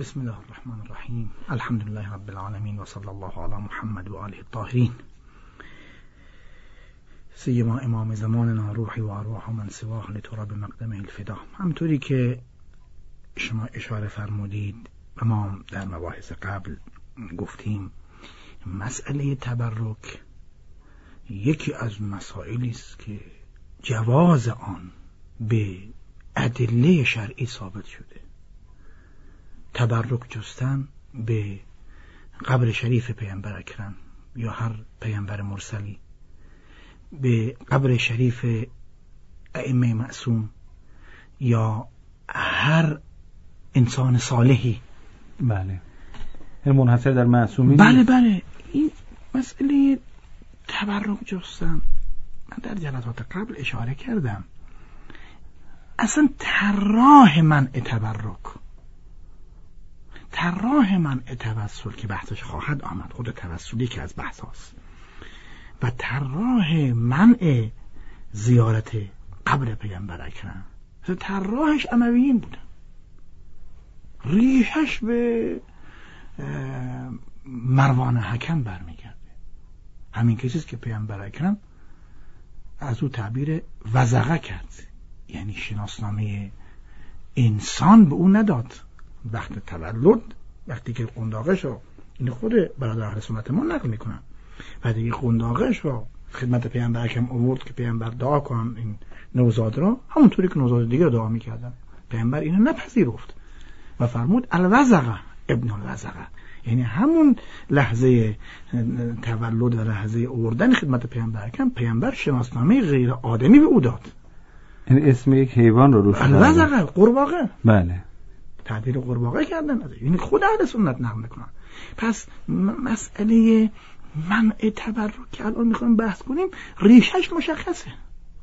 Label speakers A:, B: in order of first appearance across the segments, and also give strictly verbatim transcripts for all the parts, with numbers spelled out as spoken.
A: بسم الله الرحمن الرحیم. الحمد لله رب العالمین و صلی الله علی محمد و آله الطاهرین. سیما امام زماننا روحی و ارواح من سواه لتراب مقدمه الفدا. همطوری که شما اشاره فرمودید و ما در مباحث قبل گفتیم، مسئله تبرک یکی از مسائلی است که جواز آن به ادله شرعی ثابت شده. تبرک جستن به قبر شریف پیامبر اکرم یا هر پیامبر مرسلی، به قبر شریف ائمه معصوم یا هر انسان صالحی،
B: بله، این منحصر در معصومین.
A: بله بله این مسئله تبرک جستن من در جلسات قبل اشاره کردم. اصلا طراح منع تبرک، طراح منع توسل که بحثش خواهد آمد، خود توسلی که از بحث هاست، و طراح منع زیارت قبر پیامبر اکرم، طراحش امویین بودن، ریشش به مروان حکم برمیگرده. همین کسیست که پیامبر اکرم از او تعبیر وزغه کرد، یعنی شناسنامه انسان به او نداد. وقت تولد، وقتی که قنداقش رو، این خود برادر اهل سنت ما نقل میکنن، وقتی که قنداقش رو خدمت پیامبر اکرم آورد که پیامبر دعا کنن این نوزاد را، همونطوری که نوزاد دیگه دعا میکردن، پیامبر اینو نپذیرفت و فرمود الوزغه ابن الوزغه، یعنی همون لحظه تولد و لحظه آوردن خدمت پیامبر اکرم، پیامبر شناسنامه غیر آدمی به او داد.
B: این اسم یک حیوان رو روش
A: الوزغه، قورباغه،
B: بله،
A: تعبیر قورباغه کردن، یعنی خود اهل سنت نقل میکنن. پس مسئله منع تبرک که الان میخوایم بحث کنیم، ریشش مشخصه.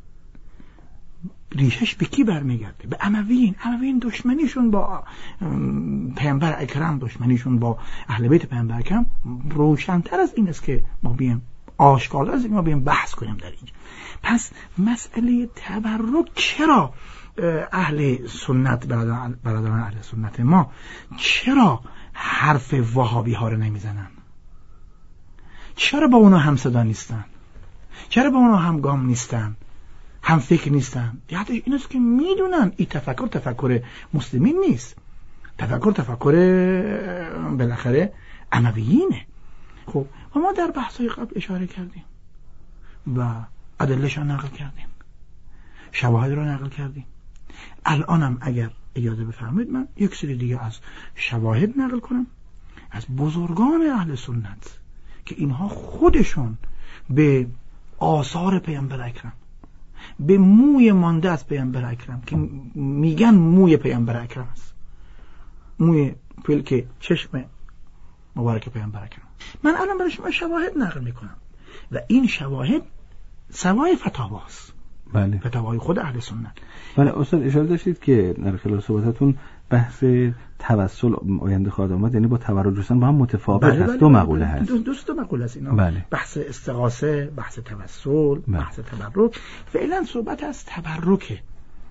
A: ریشش به کی برمیگرده؟ به امویین. امویین دشمنیشون با پیامبر اکرم، دشمنیشون با اهل بیت پیامبر اکرم روشن‌تر از این است که ما بیایم آشکار از این ما بیایم بحث کنیم در اینجا. پس مسئله تبرک چرا اهل سنت، برادران برادران اهل سنت ما چرا حرف وهابی ها رو نمیزنن؟ چرا با اونا هم صدا نیستن؟ چرا با اونا هم گام نیستن؟ هم فکر نیستن؟ یادش این است که میدونن این تفکر تفکر مسلمین نیست، تفکر تفکر بالاخره امویینه. خب و ما در بحث‌های قبل اشاره کردیم و ادله‌ش رو نقل کردیم، شواهد رو نقل کردیم. الانم اگر اجازه بفرمایید من یک سری دیگه از شواهد نقل کنم از بزرگان اهل سنت که اینها خودشون به آثار پیامبر اکرم، به موی مانده از پیامبر اکرم که میگن موی پیامبر اکرم است، موی پلک چشم مبارک پیامبر اکرم، من الان برای شما شواهد نقل میکنم و این شواهد سوای فتاواست،
B: بله،
A: فتاوای خود اهل سنت.
B: بله استاد اشاره داشتید که در خلال صحبتاتون بحث توسل آینده خواهد آمد، یعنی با تبرک جستن با هم متفاوت
A: بله
B: هست.
A: بله
B: دو
A: بله
B: مقوله
A: بله
B: هست.
A: دو دوست دو مقوله هست اینا.
B: بله.
A: بحث استغاثه، بحث توسل،
B: بله.
A: بحث تبرک. فعلا صحبت از تبرکه،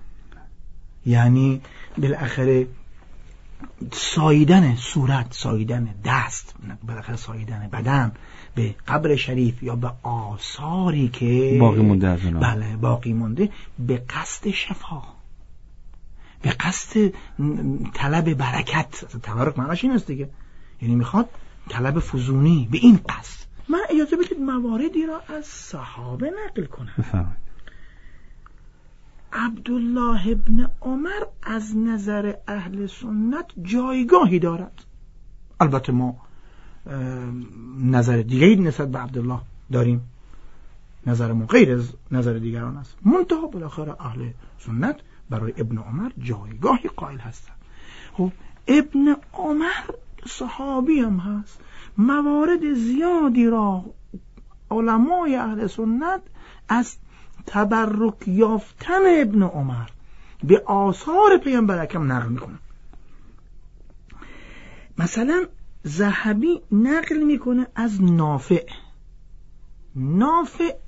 A: یعنی بالاخره ساییدن صورت، ساییدن دست، بالاخره ساییدن بدن به قبر شریف یا به آثاری که
B: باقی مونده از اونها،
A: بله باقی مونده، به قصد شفا، به قصد طلب برکت. تبرک معناش این است دیگه، یعنی میخواد طلب فزونی به این قصد. من اجازه بدید مواردی را از صحابه نقل کنم.
B: بفرمایید.
A: عبدالله ابن عمر از نظر اهل سنت جایگاهی دارد. البته ما نظر دیگری نسبت به عبدالله داریم، نظرمون غیر از نظر دیگران است، منتها بالاخره اهل سنت برای ابن عمر جایگاهی قائل هستند. خب ابن عمر صحابی هم هست، موارد زیادی را علمای اهل سنت از تبرک یافتن ابن عمر به آثار پیامبر اکرم نقل میکنن. مثلا ذهبی نقل میکنه از نافع. نافع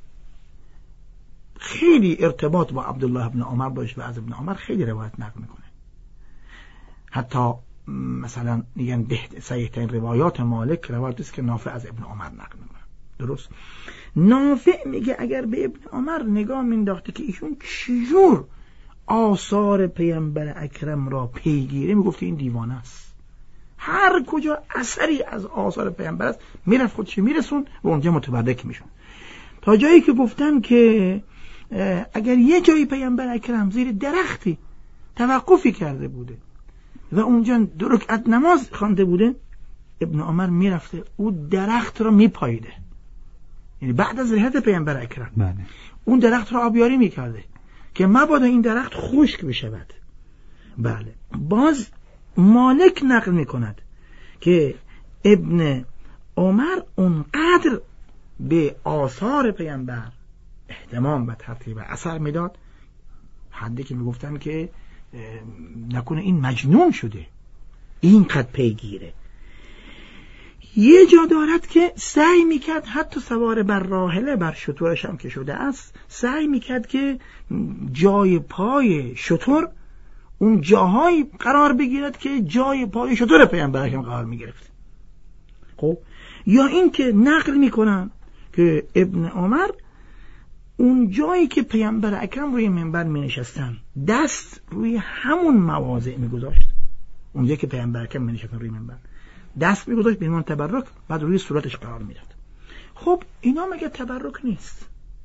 A: خیلی ارتباط با عبدالله ابن عمر داشت و از ابن عمر خیلی روایت نقل میکنه. حتی مثلا میگن صحیح ترین روایات مالک روایتی است که نافع از ابن عمر نقل میکنه. درست؟ نافع میگه اگر به ابن عمر نگاه مینداخته که ایشون چجور آثار پیامبر اکرم را پیگیره، میگفته این دیوانه است. هر کجا اثری از آثار پیامبر است میرفت خودش میرسون و اونجا متبرک میشون، تا جایی که گفتن که اگر یه جایی پیامبر اکرم زیر درختی توقفی کرده بوده و اونجا دو رکعت نماز خوانده بوده، ابن عمر میرفته او درخت را میپاییده، یعنی بعد از رحلت پیامبر اکرم
B: بله.
A: اون درخت را آبیاری میکرده که مبادا این درخت خشک بشود. بله. باز مالک نقل میکند که ابن عمر اونقدر به آثار پیامبر اهتمام و ترتیب اثر میداد حدی که میگفتن که نکنه این مجنون شده اینقدر پیگیره. یه جا دارد که سعی میکرد حتی سوار بر راحله بر شترش هم که شده است سعی میکرد که جای پای شتر اون جاهایی قرار بگیرد که جای پای شتر پیامبر اکرم قرار میگرفت. خب یا این که نقل میکنن که ابن عمر اون جایی که پیامبر اکرم روی منبر می نشستن دست روی همون مواضع می گذاشت، اونجایی که پیامبر اکرم می نشستن روی منبر دست می گذاشت به عنوان تبرک، بعد روی صورتش قرار می داد. خب اینا مگه تبرک نیست؟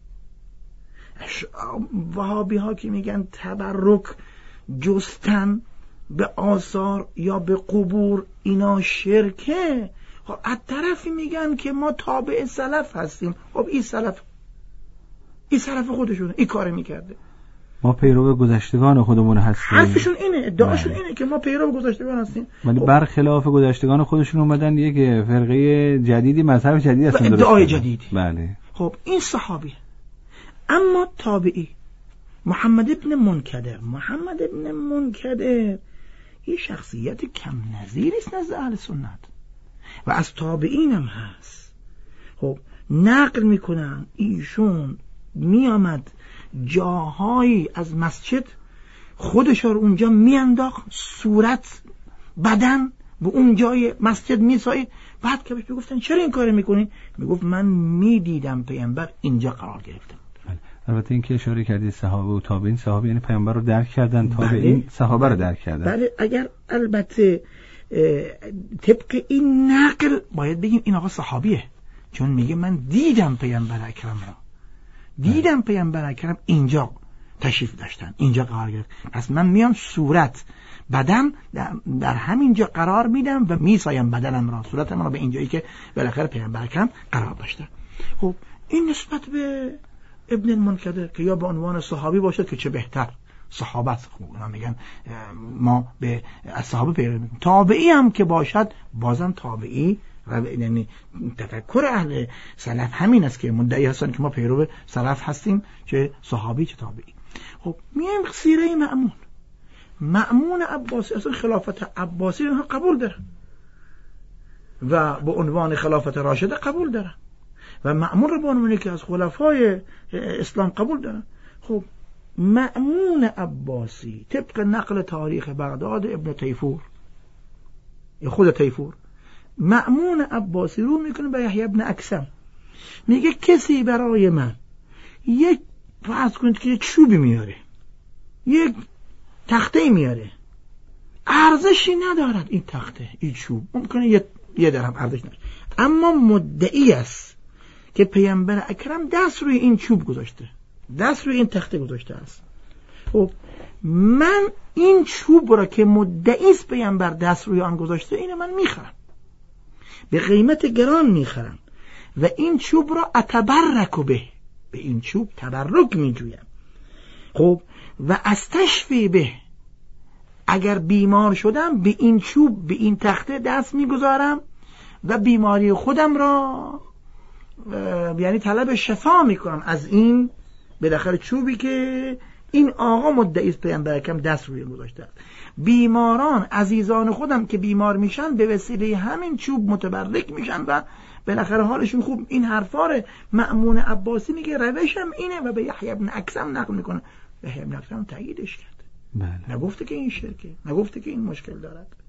A: وهابی ها که میگن تبرک جستن به آثار یا به قبور اینا شرکه، خب از طرفی میگن که ما تابع سلف هستیم. خب این سلف این سلف خودشونه، این کار میکرده،
B: ما پیرو گذشتگان خودمون هستیم.
A: حرفشون اینه، ادعاشون اینه که ما پیرو گذشتگان هستیم،
B: ولی
A: خب.
B: برخلاف گذشتگان خودشون اومدن یک فرقه جدیدی، مذهب جدیدی هستن،
A: ادعای جدیدی.
B: بله.
A: خب این صحابی. اما تابعی محمد ابن منکدر محمد ابن منکدر این شخصیت کم نظیری است نزد اهل سنت و از تابعین هم هست. خب نقل میکنن ایشون میامد جاهایی از مسجد خودش رو اونجا میانداخت، صورت بدن به اون جای مسجد میسایید، بعد که بهش میگفتن چرا این کار میکنی؟ میگفت من میدیدم پیامبر اینجا قرار گرفتم.
B: البته این که اشاره کردید صحابه و تابعین، صحابه یعنی پیامبر رو درک کردن، تابعین بله. صحابه رو درک کردن.
A: بله. اگر البته طبق این نقل باید بگیم این آقا صحابیه، چون میگه من دیدم پیامبر اکرم را، دیدم پیامبر اکرم اینجا تشریف داشتن، اینجا قرار گرفت، پس من میام صورت بدن در, در همینجا قرار میدم و میسایم بدنم را، صورتم را به اینجایی که بالاخره پیامبر اکرم قرار داشتن. خب این نسبت به ابن المنکدر که یا به عنوان صحابی باشد که چه بهتر، صحابت خوبنا میگن ما به از صحابه پیروی میکنیم. تابعی هم که باشد بازم تابعی، یعنی تفکر اهل سلف همین است که مدعی هستن که ما پیرو سلف هستیم، چه صحابی چه تابعی. خب میایم سیره مأمون. مأمون عباسی اصلا خلافت عباسی رو قبول داره و به عنوان خلافت راشده قبول داره و مأمون رو به عنوان که از خلفای اسلام قبول داره. خب مأمون عباسی طبق نقل تاریخ بغداد ابن تیفور، خود تیفور، مأمون عباسی رو میکنه به یحیی ابن اکثم، میگه کسی برای من یک فرض کنید که یک چوبی میاره، یک تخته میاره، ارزشی ندارد این تخته، این چوب ممکنه یه یه درهم ارزش نداره، اما مدعی است که پیامبر اکرم دست روی این چوب گذاشته، دست روی این تخته گذاشته است. خب من این چوب را که مدعی است پیامبر دست روی آن گذاشته، اینو من میخرم، به قیمت گران میخرم و این چوب را اتبرک به، به این چوب تبرک میجویم. خب و از تشفی به، اگر بیمار شدم به این چوب به این تخته دست میگذارم و بیماری خودم را یعنی طلب شفا میکنم از این بالاخره چوبی که این آقا مدعی است پیامبر اکرم دست روی گذاشته است. بیماران عزیزان خودم که بیمار میشن به وسیله همین چوب متبرک میشن و بالاخره حالشون خوب. این حرفا مأمون عباسی میگه روشم اینه و به یحیی ابن اکثم نقل میکنه. یحیی ابن اکثم تاییدش کرد.
B: بله.
A: نگفته که این شرکه، نگفته که این مشکل دارد.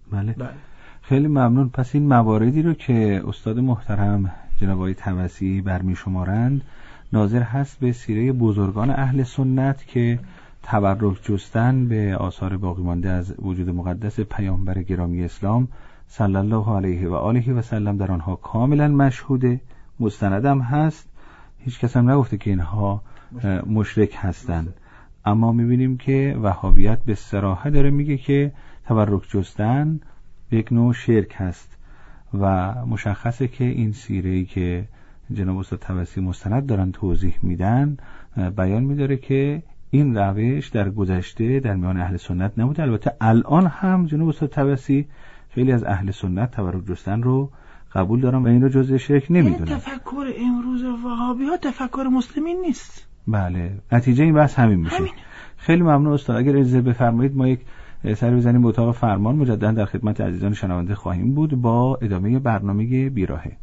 B: بله. بله خیلی ممنون. پس این مواردی رو که استاد محترم جناب آقای طبسی برمی‌شمارند ناظر هست به سیره بزرگان اهل سنت که تبرک جستن به آثار باقی مانده از وجود مقدس پیامبر گرامی اسلام صلی الله علیه و آله و سلم در آنها کاملا مشهوده، مستندم هست، هیچ کس هم نگفته که اینها مشرک هستند. اما میبینیم که وهابیت به صراحت داره میگه که تبرک جستن یک نوع شرک هست و مشخصه که این سیره‌ای که جناب استاد طبسی مستند دارن توضیح میدن بیان میداره که این روش در گذشته در میان اهل سنت نبود. البته الان هم جناب استاد طبسی خیلی از اهل سنت تبرک جستن رو قبول دارن و این رو جزء شرک نمیدونن.
A: این تفکر امروز وهابی‌ها تفکر مسلمین نیست.
B: بله، نتیجه این بحث همین میشه. همین. خیلی ممنون استاد. اگر اجازه بفرمایید ما یک سر بزنیم به اتاق فرمان، مجددا در خدمت عزیزان شنونده خواهیم بود با ادامه برنامه بیراهه.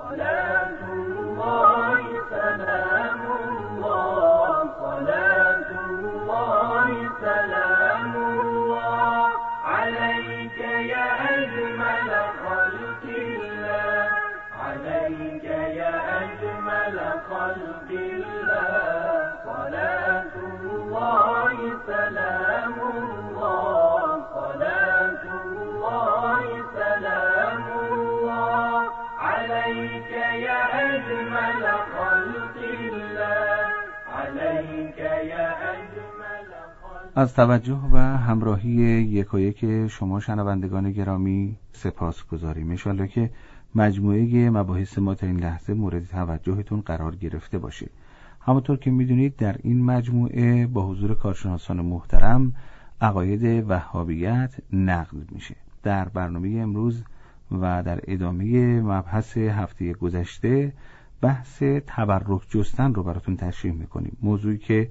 B: از توجه و همراهی یکایک شما شنوندگان گرامی سپاسگزاریم. انشالله که مجموعه مباحث ما تا این لحظه مورد توجهتون قرار گرفته باشه. همونطور که میدونید در این مجموعه با حضور کارشناسان محترم عقاید وهابیت نقد میشه. در برنامه امروز و در ادامه مبحث هفته گذشته بحث تبرک جستن رو براتون تشریح میکنیم، موضوعی که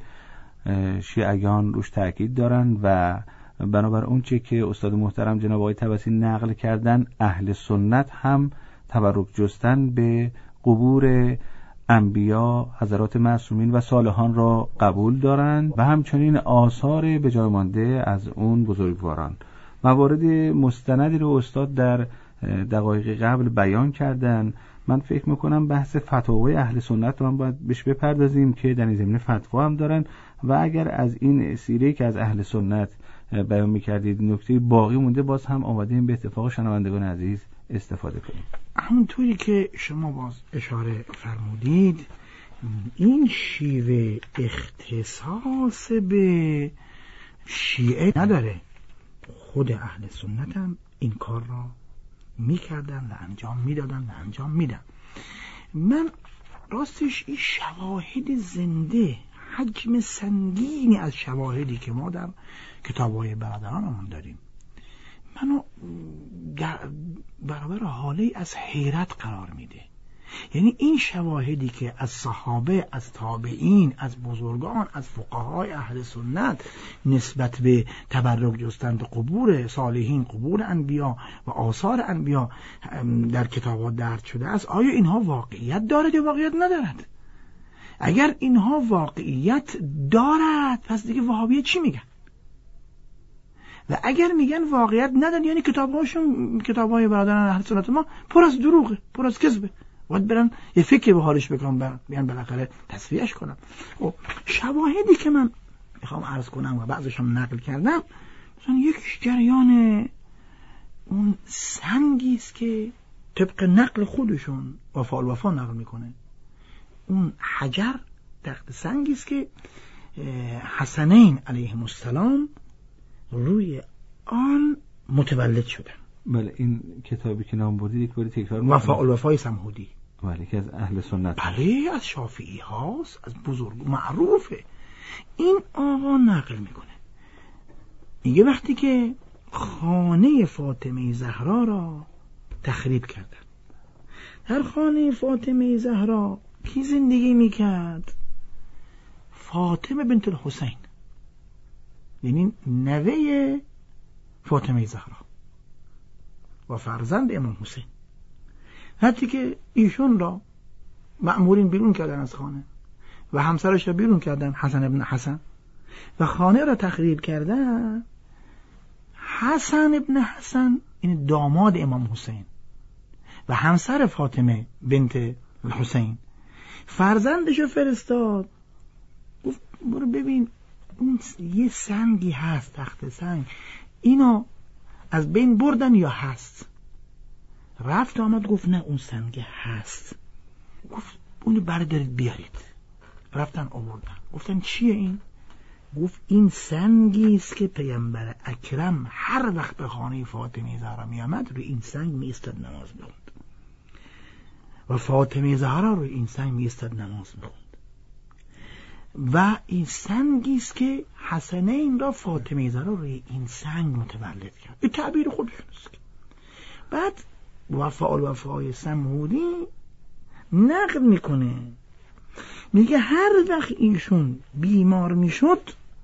B: شیعیان روش تأکید دارن و بنابر اون چه که استاد محترم جناب آقای طبسی نقل کردن اهل سنت هم تبرک جستن به قبور انبیا، حضرات معصومین و صالحان را قبول دارند و همچنین آثار به جای مانده از اون بزرگواران. موارد مستندی رو استاد در دقایق قبل بیان کردن. من فکر میکنم بحث فتاوای اهل سنت رو هم باید بهش بپردازیم که در این زمینه فتوا هم دارن و اگر از این سیره که از اهل سنت بیان میکردید نکته باقی مونده باز هم آماده‌ایم به اتفاق شنوندگان عزیز استفاده کنیم.
A: همونطوری که شما باز اشاره فرمودید این شیوه اختصاص به شیعه نداره، خود اهل سنت هم این کار را میکردن و انجام میدادن و انجام میدن. من راستش این شواهد زنده، حجم سنگینی از شواهدی که ما در کتاب‌های برادرانمون داریم منو در برابر حاله از حیرت قرار میده. یعنی این شواهدی که از صحابه، از تابعین، از بزرگان، از فقهای اهل سنت نسبت به تبرک جستن به قبور صالحین، قبور انبیا و آثار انبیا در کتاب‌ها درج شده است، آیا اینها واقعیت دارد یا واقعیت ندارد؟ اگر اینها واقعیت دارد پس دیگه وهابیه چی میگن؟ و اگر میگن واقعیت ندارد یعنی کتاب‌هاشون، کتاب‌های برادران اهل سنت ما پر از دروغه، پر از کذبه. باید برن یه فکر به حالش بکنم، بیان بالاخره تصفیهش کنم. خب شواهدی که من میخوام عرض کنم و بعضش هم نقل کردم، مثلا یک جریان اون سنگی است که طبق نقل خودشون وفا الوفا نقل میکنه. اون حجر تخت سنگی است که حسنین علیهم السلام روی آن متولد شدن.
B: بله، این کتابی که نام بردید یک باری تکرار
A: وفا الوفای سمهودی.
B: بله، که از اهل سنت.
A: بله، از شافعی هاست، از بزرگ معروفه. این آقا نقل میکنه، میگه وقتی که خانه فاطمه زهرا را تخریب کردن، در خانه فاطمه زهرا کی زندگی میکرد؟ فاطمه بنت الحسین، یعنی نوه فاطمه زهرا و فرزند امام حسین. حتی که ایشون را مأمورین بیرون کردن از خانه و همسرش را بیرون کردن، حسن ابن حسن، و خانه را تخریب کردن. حسن ابن حسن این داماد امام حسین و همسر فاطمه بنت حسین، فرزندشو فرستاد، گفت برو ببین اون یه سنگی هست، تخت سنگ، اینو از بین بردن یا هست؟ رفت آمد گفت نه اون سنگ هست. گفت اونو بردارید بیارید. رفتن آوردن. گفتن چیه این؟ گفت این سنگی است که پیامبر اکرم هر وقت به خانه فاطمه زهرا می آمد روی این سنگ می ایستاد نماز می‌خوند و فاطمه زهرا روی این سنگ می ایستاد نماز می‌خوند و این سنگی است که حسنین را فاطمه زهرا روی این سنگ متولد کرد. این تعبیر خودشون است. بعد وفاء الوفای سمهودی نقل میکنه، میگه هر وقت ایشون بیمار میشد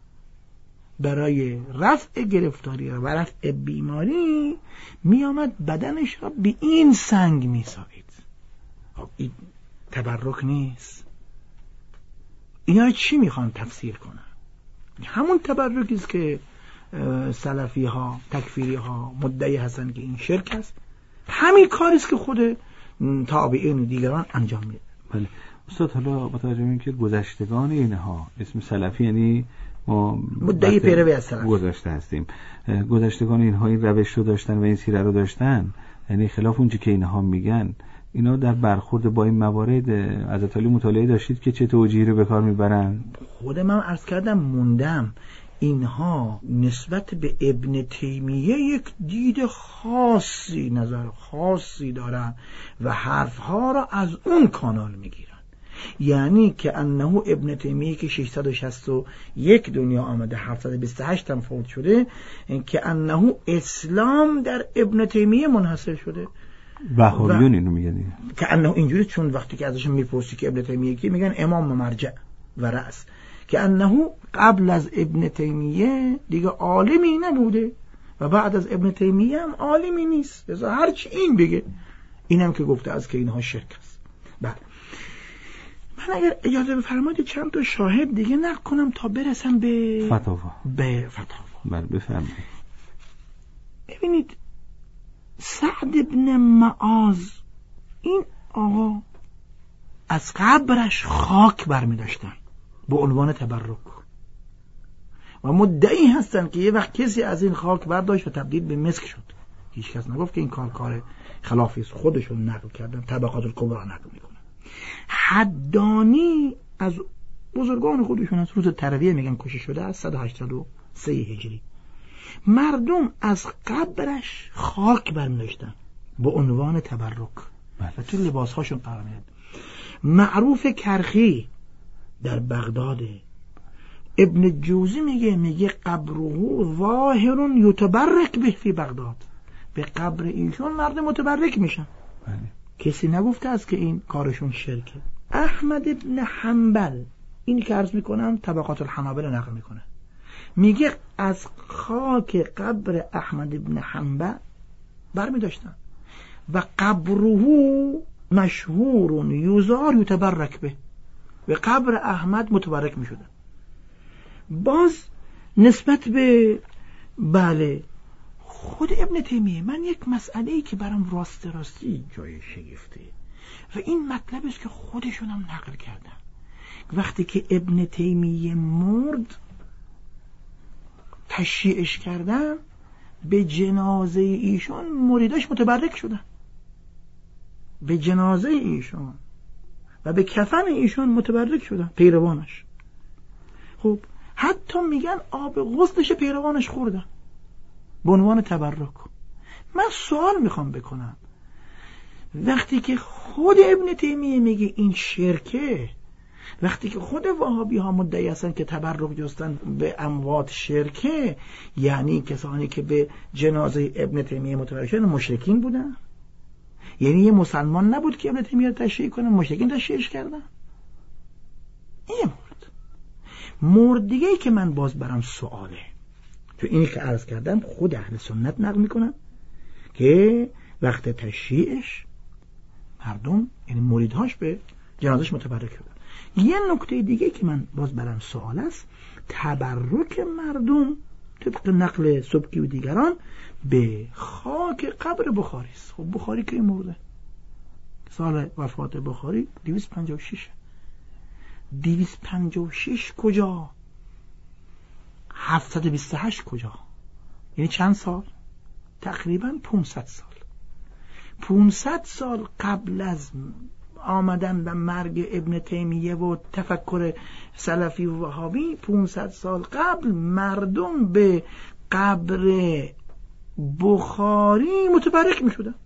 A: برای رفع گرفتاری و رفع بیماری میآمد بدنش را به این سنگ میسایید. این تبرک نیست. اینا چی میخوان تفسیر کنن؟ همون تبرکی است که سلفی ها، تکفیری ها مدعی هستن که این شرک است. همین کاری است که خود تابعین و دیگران انجام میدن.
B: بله استاد، حالا با توجه به اینکه گذشتگان اینها اسم سلفی یعنی ما
A: مدعی پیروی از سلف
B: گذشته هستیم، گذشتگان اینها این روش رو داشتن و این سیره رو داشتن، یعنی خلاف اون چیزی که اینها میگن، اینا در برخورد با این موارد حضرت علی مطالعه داشتید که چه توجیهی رو به کار میبرن؟
A: خودم هم عرض کردم موندم. اینها نسبت به ابن تیمیه یک دید خاصی، نظر خاصی دارن و حرفها را از اون کانال میگیرن. یعنی که انه ابن تیمیه که ششصد و شصت و یک دنیا آمده، هفتصد و بیست و هشت هم فوت شده، که انه اسلام در ابن تیمیه منحصر شده.
B: بهائیون اینو میگن
A: که انه اینجوری، چون وقتی که ازشون میپرسی که ابن تیمیه کی، میگن امام مرجع و رأس، که انه قبل از ابن تیمیه دیگه عالمی نبوده و بعد از ابن تیمیه هم عالمی نیست. لذا هرچی این بگه، اینم که گفته از که اینها شرک است. بله، من اگر اجازه بفرمایید چند تا شاهد دیگه نقل کنم تا برسم به
B: فتاوا.
A: به فتاوا.
B: بله بفرمایید.
A: ببینید سعد ابن معاذ، این آقا از قبرش خاک برمی داشتن به عنوان تبرک و مدعی هستن که یه وقت کسی از این خاک برداشت و تبدیل به مسک شد. هیچ کس نگفت که این کار کار خلافی است، خودشون نقل کردن. طبقات الکبرا نقل میکنن. حدانی از بزرگان خودشون از روز ترویه میگن کشته شده از صد و هشتاد و سه هجری. مردم از قبرش خاک برمی داشتن به عنوان تبرک و تو لباسهاشون قرار میدن. معروف کرخی در بغداد، ابن جوزی میگه میگه قبره ظاهر یتبرک به فی بغداد، به قبر ایشون مردم متبرک میشن.
B: بله.
A: کسی نگفته است که این کارشون شرکه. احمد ابن حنبل، این که عرض میکنم طبقات الحنابلة نقل میکنه، میگه از خاک قبر احمد ابن حنبل برمی داشتن و قبره مشهور یزار یتبرک به، به قبر احمد متبرک می شدن. باز نسبت به بله خود ابن تیمیه، من یک مسئله‌ای که برام راست راستی جای شگفته و این مطلب است که خودشون هم نقل کردن. وقتی که ابن تیمیه مرد تشییعش کردن، به جنازه ایشون مریداش متبرک شدن، به جنازه ایشون و به کفن ایشون متبرک شدن پیروانش. خب حتی میگن آب غسلش پیروانش خوردن به عنوان تبرک. من سوال میخوام بکنم، وقتی که خود ابن تیمیه میگه این شرکه، وقتی که خود وهابی ها مدعی هستن که تبرک جستن به اموات شرکه، یعنی کسانی که به جنازه ابن تیمیه متبرک شدن مشرکین بودن؟ یعنی یه مسلمان نبود که ابن تیمیه تشییع کنن، مشرکین تشییعش کردن؟ این مورد مورد دیگه ای که من باز برام سواله، تو اینی که عرض کردم خود اهل سنت نقل میکنن که وقت تشییعش مردم یعنی مریدهاش به جنازش متبرک شدن. یه نکته دیگه که من باز برام سوال است، تبرک مردم طبق نقل سبکی و دیگران به خاک قبر بخاری است. خب بخاری که این مرده، سال وفات بخاری دویست و پنجاه و شش. دویست و پنجاه و شش کجا؟ هفتصد و بیست و هشت کجا؟ یعنی چند سال؟ تقریبا پانصد سال. پانصد سال قبل از آمدن و مرگ ابن تیمیه و تفکر سلفی و وهابی، پانصد سال قبل مردم به قبر بخاری متبرک می شدن.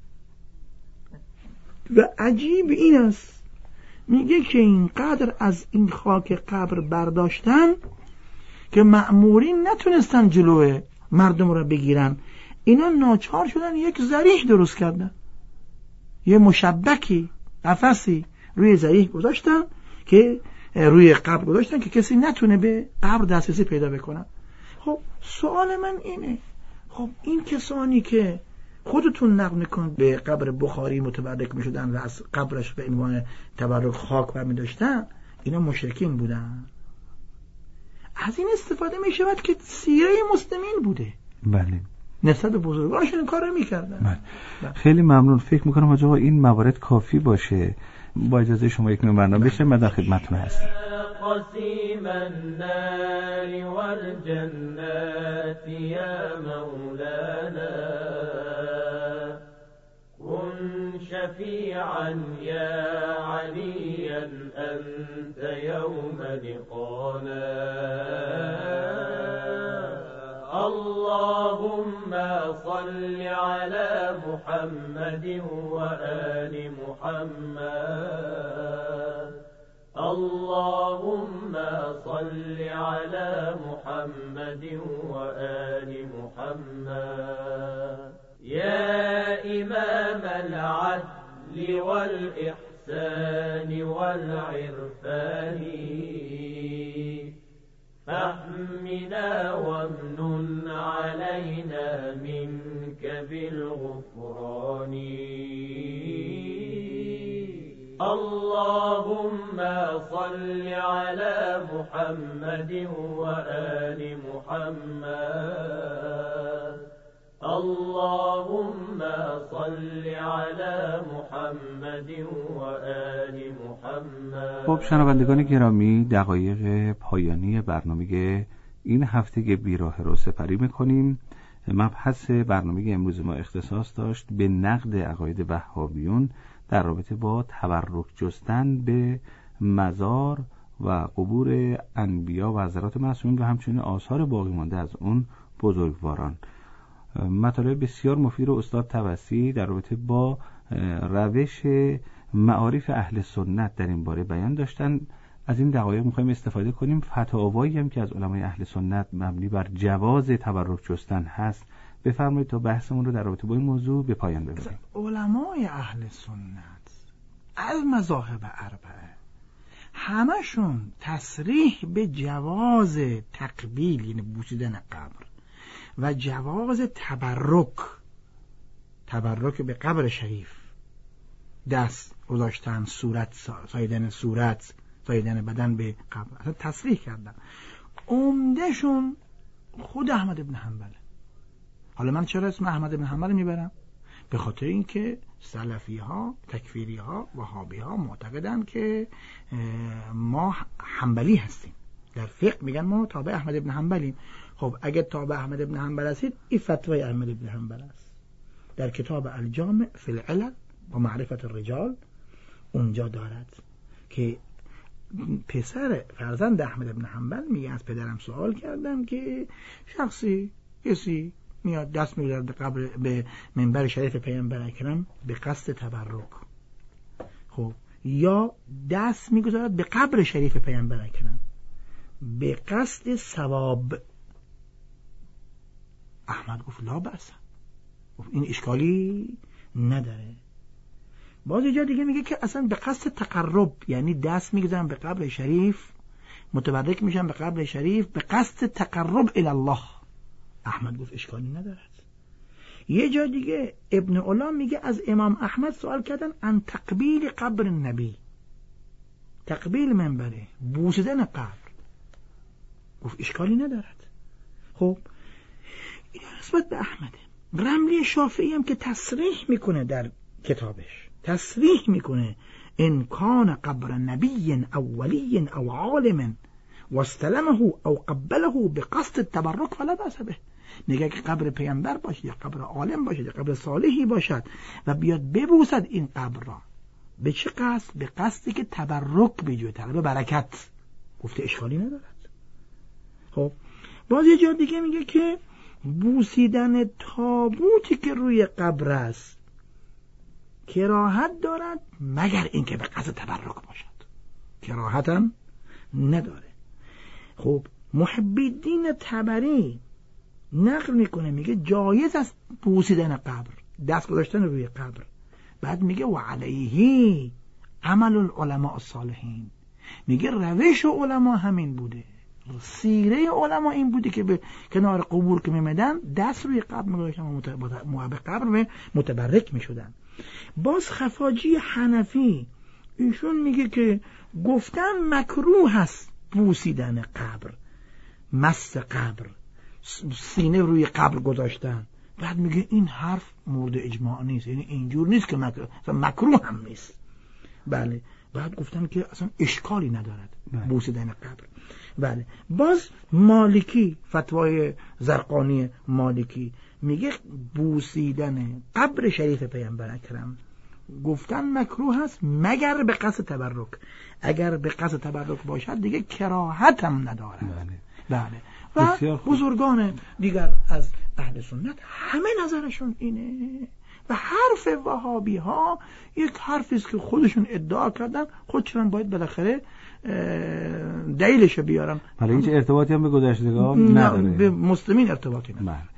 A: و عجیب این است، میگه که اینقدر از این خاک قبر برداشتن که مأمورین نتونستن جلوه مردم رو بگیرن، اینا ناچار شدن یک ذریح درست کردن، یه مشبکی قفسی روی ذریح گذاشتن که روی قبر گذاشتن که کسی نتونه به قبر دسترسی پیدا بکنه. خب سوال من اینه، خب این کسانی که خودتون نقل میکنید به قبر بخاری متبرک میشدن و از قبرش به عنوان تبرک خاک برمی داشتن، اینا مشرکین بودن؟ از این استفاده میشود که سیره مسلمین بوده.
B: بله،
A: نسبت به بزرگانشون این کار رو میکردن.
B: بله. خیلی ممنون. فکر میکنم حاج آقا این موارد کافی باشه. با اجازه شما یک نیم برنامه بشه، من در خدمتتون هستم.
C: قسیم النار والجنات یا مولانا كن شفيعا يا عليا أنت يوم لقانا اللهم صل على محمد وآل محمد اللهم صل على محمد وآل محمد يا إمام العدل والإحسان والعرفان فاحمنا وامنن علينا منك بالغفران اللهم صل على محمد وآل محمد اللهم صل على محمد وآل محمد.
B: خب شنوندگان گرامی، دقایق پایانی برنامه این هفته بیراه رو سپری میکنیم. مبحث برنامه امروز ما اختصاص داشت به نقد عقاید وهابیون در رابطه با تبرک جستن به مزار و قبور انبیا و حضرات معصومین و همچنین آثار باقی مانده از اون بزرگواران. مطالب بسیار مفید و استاد توسی در رابطه با روش معارف اهل سنت در این باره بیان داشتن. از این دقایق می‌خوایم استفاده کنیم. فتاوایی هم که از علمای اهل سنت مبنی بر جواز تبرک جستن هست بفرمایید تا بحثمون رو در رابطه با این موضوع به پایان ببریم.
A: علمای اهل سنت از مذاهب اربعه همشون تصریح به جواز تقبیل، یعنی بوسیدن قبر، و جواز تبرک تبرک به قبر شریف، دست گذاشتن، صورت ساییدن صورت، ساییدن بدن به قبر، اصلا تصریح کردن. عمدهشون خود احمد ابن حنبله. حالا من چرا اسم احمد ابن حنبل میبرم؟ به خاطر اینکه سلفی ها، تکفیری ها، وهابی ها معتقدن که ما حنبلی هستیم، در فقه میگن ما تابع احمد ابن حنبلیم. خب اگه تابع احمد ابن حنبل هستید، این فتوای احمد ابن حنبل است. در کتاب الجامع فی العلل و معرفت الرجال اونجا دارد که پسر فرزند احمد ابن حنبل میگه از پدرم سوال کردم که شخصی کسی میاد دست میگذارد به قبر به منبر شریف پیامبر اکرم به قصد تبرک، خب یا دست میگذارد به قبر شریف پیامبر اکرم به قصد ثواب. احمد گفت لا بأس، این اشکالی نداره. باز یه جا دیگه میگه که اصلا به قصد تقرب، یعنی دست میگذارن به قبر شریف، متبرک میشن به قبر شریف به قصد تقرب الی الله. احمد گفت اشکالی ندارد. یه جا دیگه ابن علام میگه از امام احمد سوال کردن ان تقبیل قبر النبی، تقبیل منبره، بوسیدن قبر، گفت اشکالی ندارد. خب این نسبت به احمده. رملی شافعی هم که تصریح میکنه در کتابش، تصریح میکنه ان کان قبر نبی او ولی او عالم واستلمه او قبله بقصد التبرک فلا بأس به. میگه که قبر پیامبر باشه یا قبر عالم باشه یا قبر صالحی باشد و بیاد ببوسد این قبر را، به چه قصد؟ به قصدی که تبرک بجوه، طلب برکت، گفته اشکالی ندارد. خب باز یه جا دیگه میگه که بوسیدن تابوتی که روی قبر است کراهت دارد مگر اینکه به قصد تبرک باشد، کراهت هم نداره. خب محب الدین طبری نقل میکنه میگه جایز است بوسیدن قبر، دست گذاشتن روی قبر. بعد میگه و علیه عمل العلماء الصالحین، میگه روش علما همین بوده، سیره علما این بوده که به کنار قبور که میمدن دست روی قبر میگذاشتن و محب قبر متبرک میشدن. باز خفاجی حنفی ایشون میگه که گفتن مکروه هست بوسیدن قبر، مس قبر، سینه روی قبر گذاشتن. بعد میگه این حرف مورد اجماع نیست، یعنی اینجور نیست که مکروه، اصلا مکروه هم نیست. بله. بعد گفتن که اصلا اشکالی ندارد بوسیدن قبر. بله. باز مالکی، فتوای زرقانی مالکی میگه بوسیدن قبر شریف پیامبر اکرم گفتن مکروه هست مگر به قصد تبرک، اگر به قصد تبرک باشد دیگه کراهت هم ندارد. بله. بله. و بزرگان دیگر از اهل سنت همه نظرشون اینه و حرف وهابی ها یک حرفی است که خودشون ادعا کردن، خودشون باید بالاخره دلیلش بیارن.
B: حالا هیچ ارتباطی هم به گذشتگان نداره،
A: به مسلمین ارتباطی نداره.